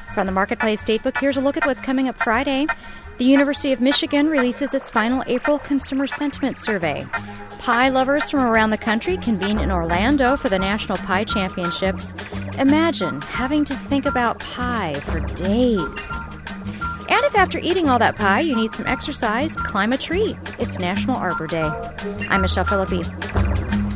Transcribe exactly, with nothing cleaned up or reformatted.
From the Marketplace Datebook, here's a look at what's coming up Friday. The University of Michigan releases its final April Consumer Sentiment Survey. Pie lovers from around the country convene in Orlando for the National Pie Championships. Imagine having to think about pie for days. And if after eating all that pie you need some exercise, climb a tree. It's National Arbor Day. I'm Michelle Philippi.